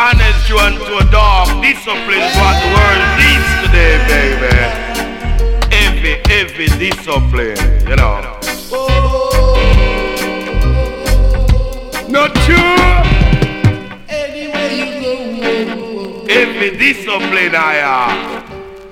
Manage you into a dog. Discipline is what the world needs today, baby. Every discipline, you know. Not true. Anywhere you go. Every discipline I have.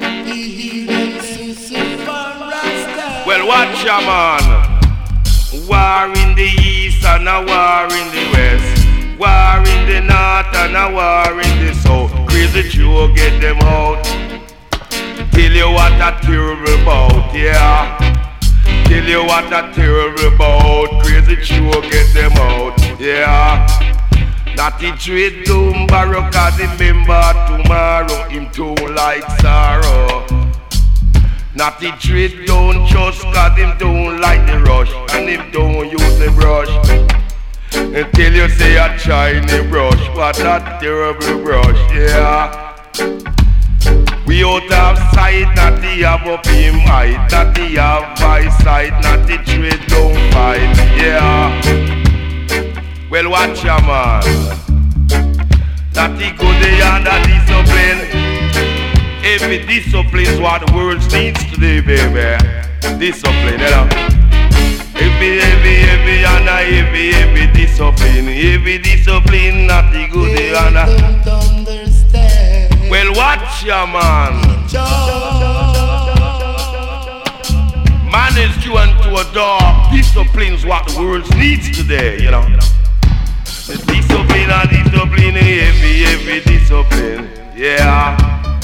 Well, watch ya, man. War in the east and a war in the west. War in the north and a war in the south. Crazy Joe, get them out. Tell you what a terrible bout, yeah. Tell you what a terrible bout. Crazy Joe, get them out, yeah. That he trade doom Baruch, cause remember tomorrow him too like sorrow. Not the trade don't trust, cause him don't like the rush, and him don't use the brush. Until you say a shiny brush, what a terrible brush, yeah. We out of sight, not the have up him height, not the have by sight, not the trade don't fight, yeah. Well, watch ya, man. That the good and the discipline. Every discipline is what the world needs today, baby. Discipline, you know. Every and every discipline. Every discipline, not the good and the. Don't understand. Well, watch ya, man. Manage you into a dog. Discipline is what the world needs today, you know. The discipline and discipline, every discipline, yeah.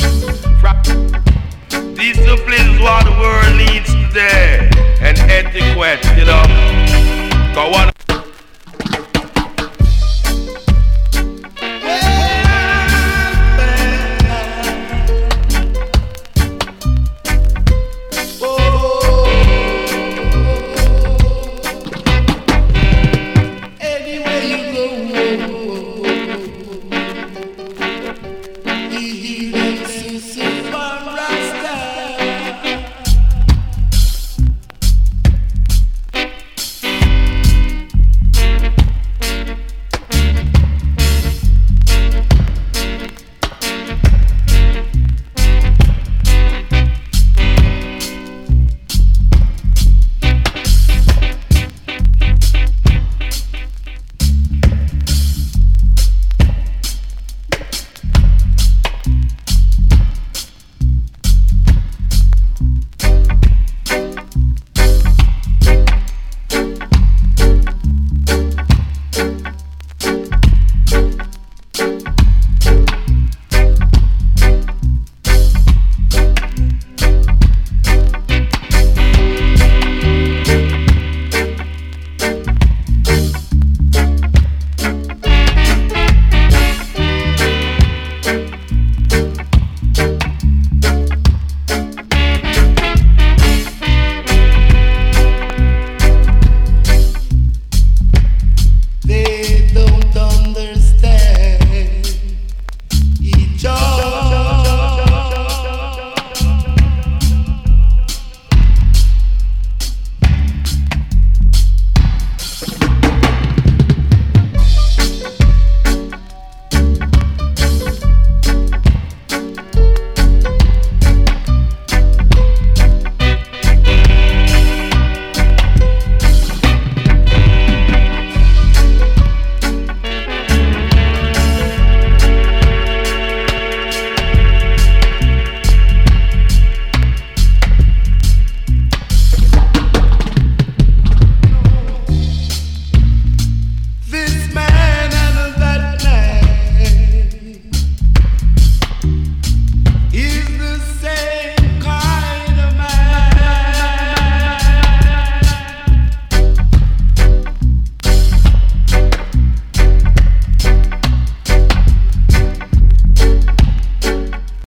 Discipline is what the world needs today, and etiquette, you know. Go on. Anywhere you go.